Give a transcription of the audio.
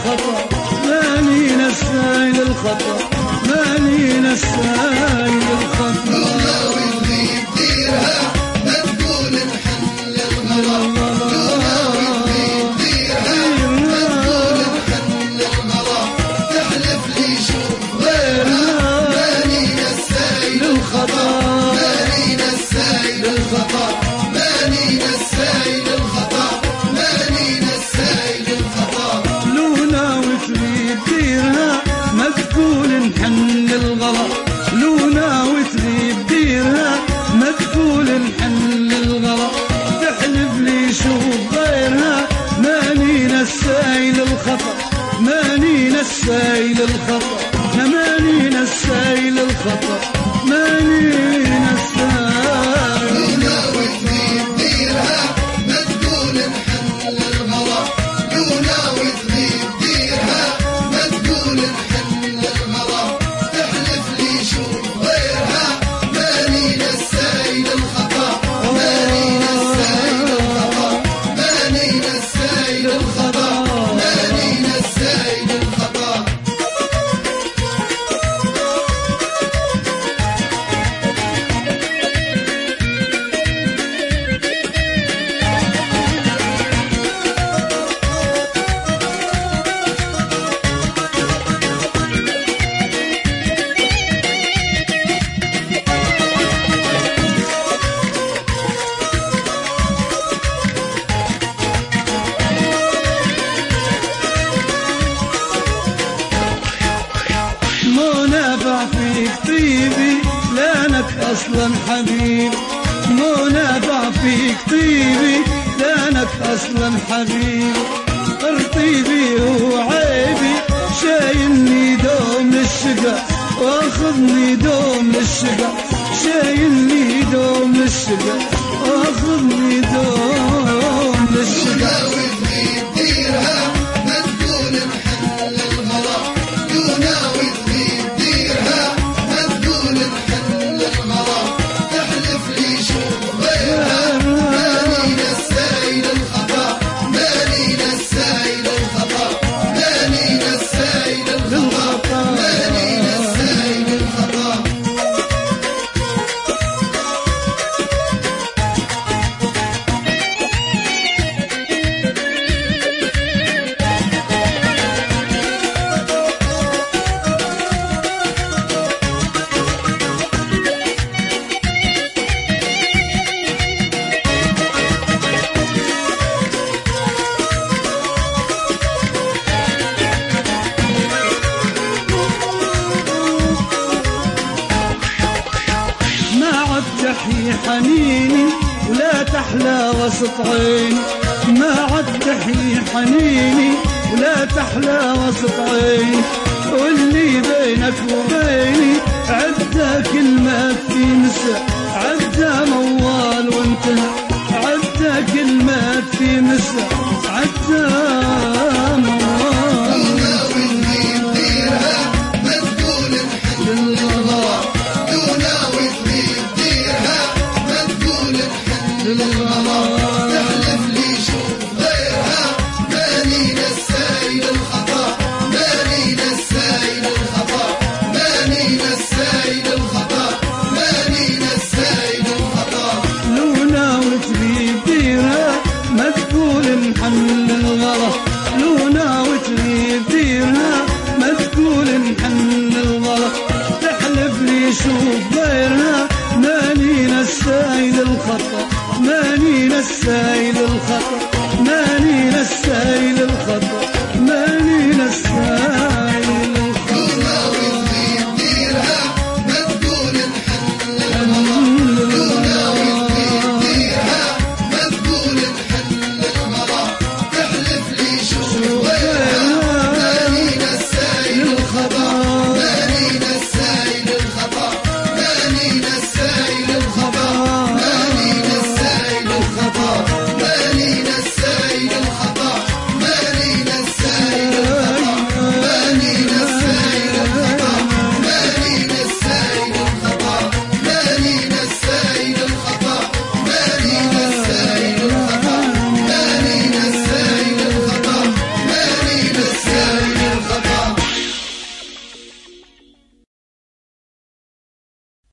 للخطأ ماني نساي للخطأ ماني نساي للخطأ لو ناوي تغيب ديرها ما تقول نحن للغلا لو ناوي تغيب ديرها ما تقول نحن للغلا تحلف لي شوف غيرها ماني نساي للخطأ ماني نساي للخطأ ماني نساي للخطأ ماني نساي للخطأ لو ناوي تغيب ديرها ما تقول نحن للغلا لو ناوي تغيب ديرها ما تقول نحن للغلا تحلف لي شوف غيرها ماني نساي للخطأ ماني نساي للخطأ ماني نساي للخطأ ماني نساي لو ناوي تغيب ديرها ما تقول نحن للغلا لو ناوي تغيب ديرها ما تقول نحن للغلا تحلف لي شوف غيرها ماني نساي للخطأ ماني نساي للخطأ ماني نساي للخطأ ماني نساي للخطأ مو نافع فيك طيبي لانك اصلا حبيب مو نافع فيك طيبي لانك اصلا حبيب طيبي وعيبي شايلني دوم للشقا واخذني دوم للشقا شايلني دوم للشقا واخذني دوم للشقا ناوي تغيب ديرها ما تقول نحن للغلا لو ناوي تغيب ديرها ما تقول نحن للغلا تحلف لي شوف غيرها ماني نساي للخطأ ماني نساي للخطأ ماني نساي للخطأ ماني نساي للخطأ تحيي حنيني ولا تحلى وسط عيني ما عد تحيي حنيني ولا تحلى وسط عيني واللي بينك وبيني عدى كلمة في مسا عدى موال وانتهى عدى كلمة في مسا عدى موال لو ناوي تغيب ديرها ما تقول نحن للغلا لو ناوي تغيب ديرها ما تقول نحن للغلا تحلف لي شوف غيرها ماني نساي للخطأ ماني نساي للخطأ ماني نساي للخطأ ماني نساي للخطأ لو ناوي تغيب ديرها ما تقول نحن للغلا لو ناوي تغيب ديرها ما تقول نحن للغلا تحلف لي شوف غيرها ماني نساي للخطأ ماني نساي للخطأ